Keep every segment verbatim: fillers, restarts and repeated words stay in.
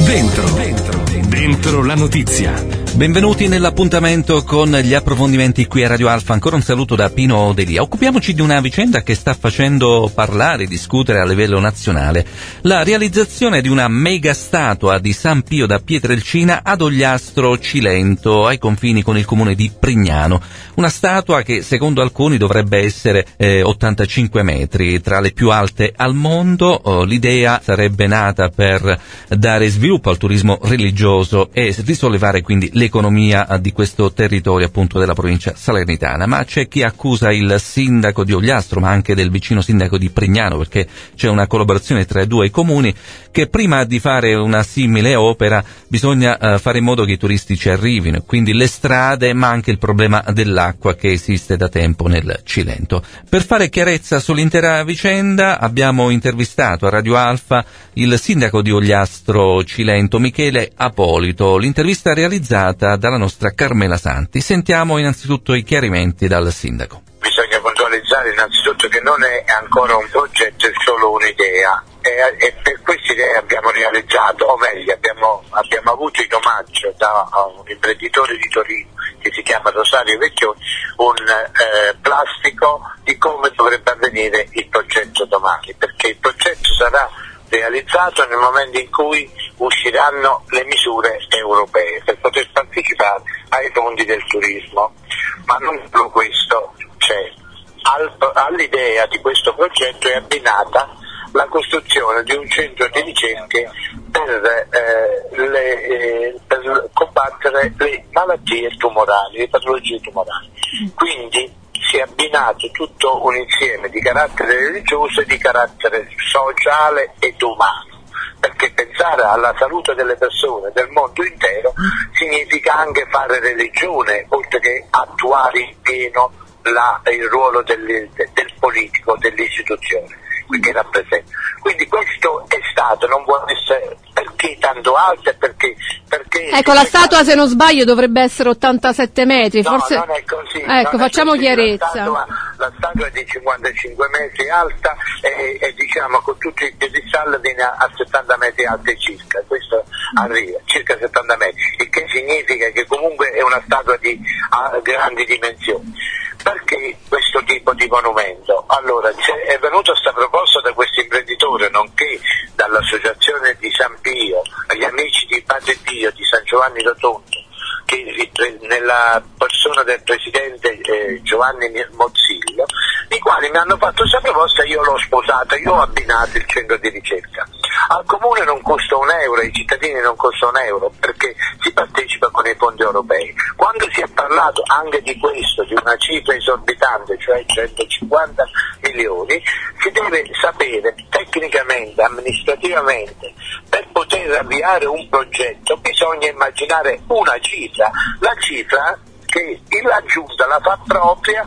Dentro, dentro, dentro la notizia. Benvenuti nell'appuntamento con gli approfondimenti qui a Radio Alfa. Ancora un saluto da Pino Delia. Occupiamoci di una vicenda che sta facendo parlare e discutere a livello nazionale. La realizzazione di una mega statua di San Pio da Pietrelcina ad Ogliastro Cilento, ai confini con il comune di Prignano. Una statua che secondo alcuni dovrebbe essere eh, ottantacinque metri, tra le più alte al mondo. Oh, l'idea sarebbe nata per dare sviluppo al turismo religioso e risollevare quindi le l'economia di questo territorio appunto della provincia salernitana, ma c'è chi accusa il sindaco di Ogliastro, ma anche del vicino sindaco di Prignano, perché c'è una collaborazione tra i due comuni, che prima di fare una simile opera bisogna uh, fare in modo che i turisti ci arrivino, quindi le strade, ma anche il problema dell'acqua che esiste da tempo nel Cilento. Per fare chiarezza sull'intera vicenda abbiamo intervistato a Radio Alfa il sindaco di Ogliastro Cilento, Michele Apolito. L'intervista realizzata dalla nostra Carmela Santi. Sentiamo innanzitutto i chiarimenti dal sindaco. Bisogna puntualizzare innanzitutto che non è ancora un progetto, è solo un'idea e, e per questa idea abbiamo realizzato, o meglio abbiamo, abbiamo avuto in omaggio da un imprenditore di Torino che si chiama Rosario Vecchioni un eh, plastico di come dovrebbe avvenire il progetto domani, perché il progetto sarà realizzato nel momento in cui usciranno le misure europee per poter partecipare ai fondi del turismo. Ma non solo questo, c'è al, all'idea di questo progetto è abbinata la costruzione di un centro di ricerche per, eh, le, eh, per combattere le malattie tumorali, le patologie tumorali. Quindi si è abbinato tutto un insieme di carattere religioso e di carattere sociale ed umano, perché pensare alla salute delle persone del mondo intero significa anche fare religione, oltre che attuare in pieno la, il ruolo del, del politico, dell'istituzione che rappresenta. Quindi questo è stato, non vuole essere, perché tanto alto e perché, perché ecco, la statua stato... se non sbaglio dovrebbe essere ottantasette metri, no, forse non è così, ecco, facciamo così. chiarezza. La statua, la statua è di cinquantacinque metri alta e, e diciamo con tutti i piedistalli viene a, a settanta metri alti circa, questo mm. arriva, circa settanta metri, il che significa che comunque è una statua di a, grandi dimensioni. Perché questo tipo di monumento? Allora, è venuta questa proposta da questo imprenditore, nonché dall'associazione di San Pio, agli amici di Padre Pio, di San Giovanni Rotondo, che nella persona del presidente eh, Giovanni Mozzillo, i quali mi hanno fatto questa proposta, io l'ho sposata, io ho abbinato il centro di ricerca. Al comune non costa un euro, ai cittadini non costa un euro, perché si partecipa con i fondi europei. Quando si è parlato anche di questo, di una cifra esorbitante, cioè centocinquanta milioni, si deve sapere tecnicamente, amministrativamente, per poter avviare un progetto bisogna immaginare una cifra, la cifra che la Giunta la fa propria,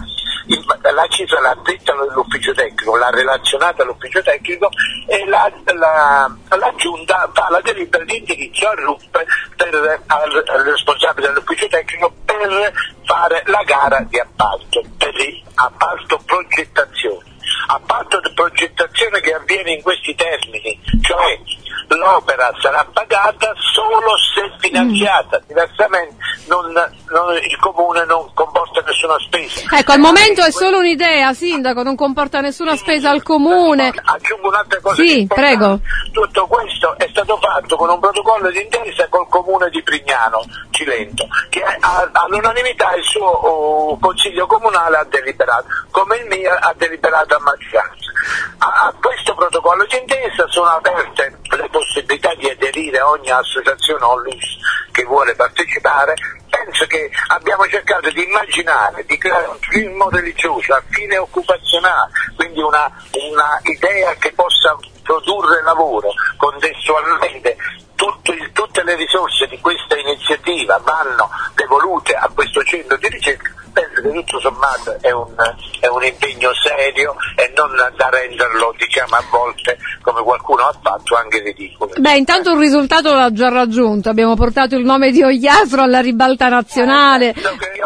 la cifra l'ha detta l'ufficio tecnico, l'ha relazionata all'ufficio tecnico e la, la, la Giunta fa la delibera di indirizzo al R U P per, al, al responsabile dell'ufficio tecnico per fare la gara di appalto, per appalto progettazione. Appalto di progettazione che avviene in questi termini, cioè l'opera sarà pagata solo se finanziata, diversamente non, non, il comune non comporta nessuna spesa. Ecco, al momento è solo un'idea, sindaco, non comporta nessuna spesa al comune. Aggiungo un'altra cosa. Sì, prego. Tutto questo è stato fatto con un protocollo d'intesa col comune di Prignano, Cilento, che all'unanimità il suo oh, consiglio comunale ha deliberato, come il mio ha deliberato a maggioranza. A, a questo protocollo d'intesa sono aperte le possibilità di aderire a ogni associazione o L U S che vuole partecipare. Penso che abbiamo cercato di immaginare, di creare un turismo religioso a fine occupazionale, quindi una, una idea che possa produrre lavoro contestualmente. Tutto il, tutte le risorse di questa iniziativa vanno devolute a questo centro di ricerca. Penso che tutto sommato è un, è un impegno serio e non da renderlo, diciamo, a volte, come qualcuno ha fatto, anche ridicolo. Beh, intanto un risultato l'ha già raggiunto, abbiamo portato il nome di Ogliastro alla ribalta nazionale. Eh, io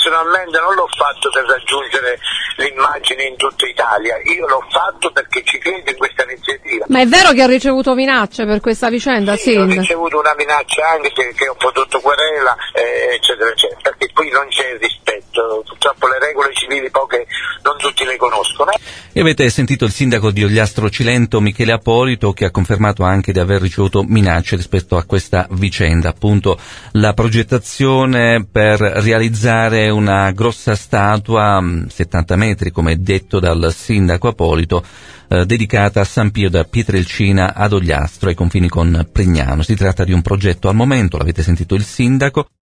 personalmente non l'ho fatto per raggiungere l'immagine in tutta Italia, io l'ho fatto perché ci credo in questa iniziativa. Ma è vero che ha ricevuto minacce per questa vicenda, sì? Ho Sindaco? ricevuto una minaccia anche perché ho prodotto querela, eh, eccetera, eccetera, perché qui non c'è rispetto, purtroppo le regole civili poche, non tutti le conoscono. E avete sentito il sindaco di Ogliastro Cilento, Michele Apolito, che ha confermato anche di aver ricevuto minacce rispetto a questa vicenda, appunto la progettazione per realizzare una grossa statua, settanta metri come detto dal sindaco Apolito, eh, dedicata a San Pio da Pietrelcina ad Ogliastro, ai confini con Pregnano. Si tratta di un progetto al momento, l'avete sentito il sindaco,